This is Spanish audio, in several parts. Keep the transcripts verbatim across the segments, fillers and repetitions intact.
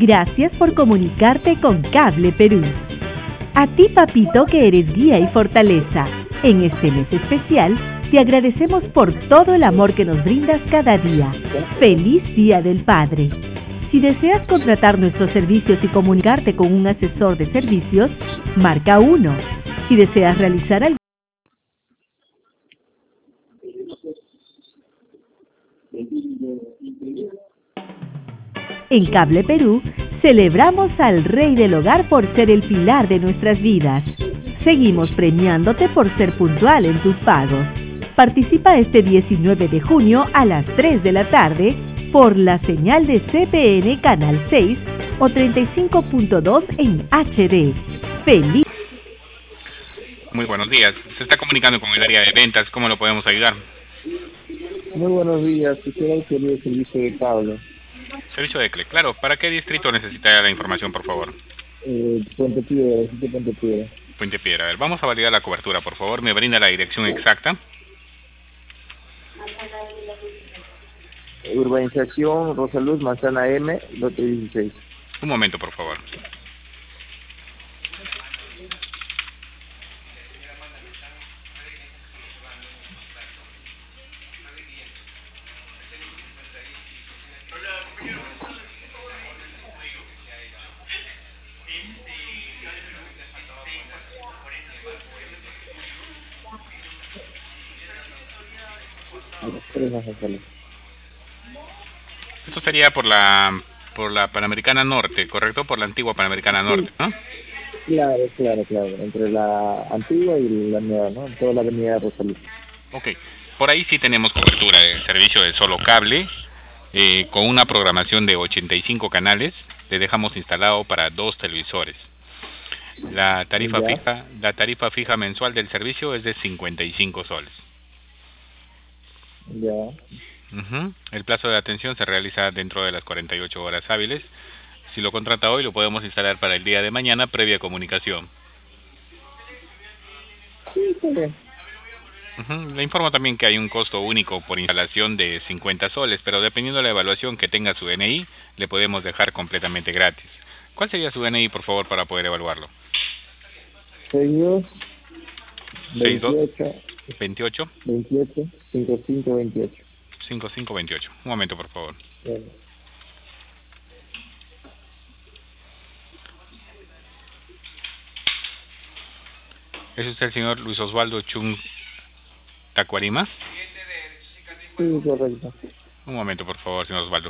Gracias por comunicarte con Cable Perú. A ti, papito, que eres guía y fortaleza. En este mes especial, te agradecemos por todo el amor que nos brindas cada día. ¡Feliz Día del Padre! Si deseas contratar nuestros servicios y comunicarte con un asesor de servicios, marca uno. Si deseas realizar algo... En Cable Perú, celebramos al Rey del Hogar por ser el pilar de nuestras vidas. Seguimos premiándote por ser puntual en tus pagos. Participa este diecinueve de junio a las tres de la tarde por la señal de C P N Canal seis o treinta y cinco punto dos en H D. ¡Feliz! Muy buenos días. Se está comunicando con el área de ventas. ¿Cómo lo podemos ayudar? Muy buenos días. Quisiera adquirir el servicio de cable. Servicio de C L E, claro. ¿Para qué distrito necesita la información, por favor? Eh, Puente Piedra, sitio Puente Piedra. Puente Piedra. A ver, vamos a validar la cobertura, por favor. ¿Me brinda la dirección exacta? Urbanización Rosaluz, Manzana M, lote dieciséis. Un momento, por favor. Esto sería por la por la Panamericana Norte, ¿correcto? Por la antigua Panamericana Norte, ¿no? Claro, claro, claro. Entre la antigua y la nueva, ¿no? Toda la avenida Rosaluz. Ok. Por ahí sí tenemos cobertura de servicio de solo cable, eh, con una programación de ochenta y cinco canales. Le dejamos instalado para dos televisores. La tarifa ¿Ya? fija, la tarifa fija mensual del servicio es de cincuenta y cinco soles. Ya. Uh-huh. El plazo de atención se realiza dentro de las cuarenta y ocho horas hábiles. Si lo contrata hoy, lo podemos instalar para el día de mañana, previa comunicación. Sí, está bien. Uh-huh. Le informo también que hay un costo único por instalación de cincuenta soles, pero dependiendo de la evaluación que tenga su D N I, le podemos dejar completamente gratis. ¿Cuál sería su D N I, por favor, para poder evaluarlo? seis dos, seis dos, veintiocho, veintiocho, veintiocho, cincuenta y cinco, veintiocho. cincuenta y cinco veintiocho. Un momento, por favor. Bueno. ¿Es usted el señor Luis Osvaldo Chung Tacuarima? Sí, correcto. Un momento, por favor, señor Osvaldo.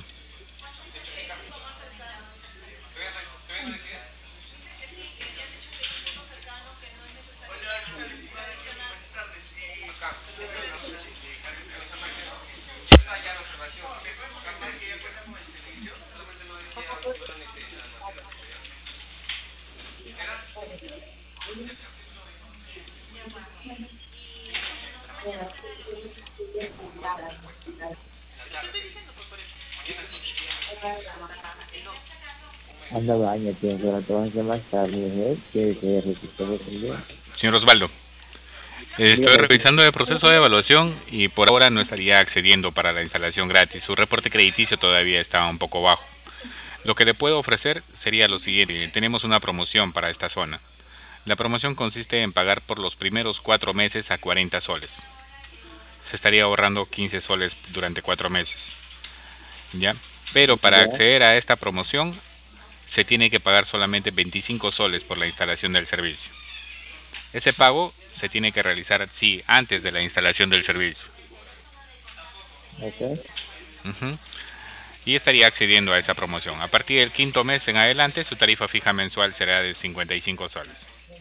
Anda, bañate, pero te vas a hacer más tarde, ¿eh? Que que resistir el día. Señor Osvaldo, estoy Dígame. revisando el proceso de evaluación y por ahora no estaría accediendo para la instalación gratis. Su reporte crediticio todavía está un poco bajo. Lo que le puedo ofrecer sería lo siguiente. Tenemos una promoción para esta zona. La promoción consiste en pagar por los primeros cuatro meses a cuarenta soles. Se estaría ahorrando quince soles durante cuatro meses. ¿Ya? Pero para Ya. acceder a esta promoción se tiene que pagar solamente veinticinco soles por la instalación del servicio. Ese pago se tiene que realizar, sí, antes de la instalación del servicio. Ok. Uh-huh. Y estaría accediendo a esa promoción. A partir del quinto mes en adelante, su tarifa fija mensual será de cincuenta y cinco soles.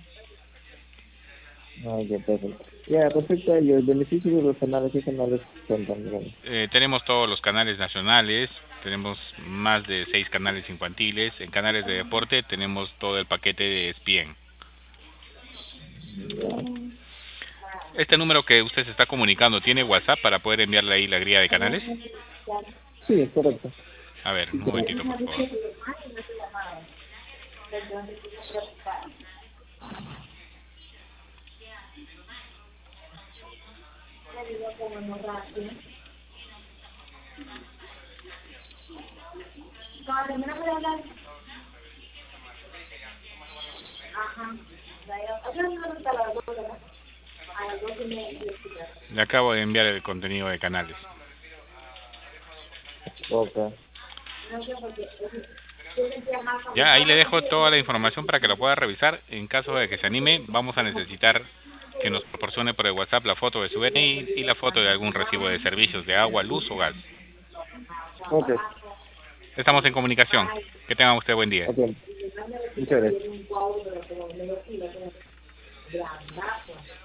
Ok, perfecto. Ya, respecto a ello, el beneficio de los canales, ¿qué canales son también? Eh, tenemos todos los canales nacionales, tenemos más de seis canales infantiles. En canales de deporte tenemos todo el paquete de E S P N. Este número que usted se está comunicando, ¿tiene WhatsApp para poder enviarle ahí la guía de canales? Sí, es correcto. A ver, un momentito, por favor. Le acabo de enviar el contenido de canales. Ok. Ya, ahí le dejo toda la información para que lo pueda revisar. En caso de que se anime, vamos a necesitar que nos proporcione por el WhatsApp la foto de su D N I y la foto de algún recibo de servicios de agua, luz o gas. Ok. Estamos en comunicación. Que tenga usted buen día. Ok. Muchas gracias.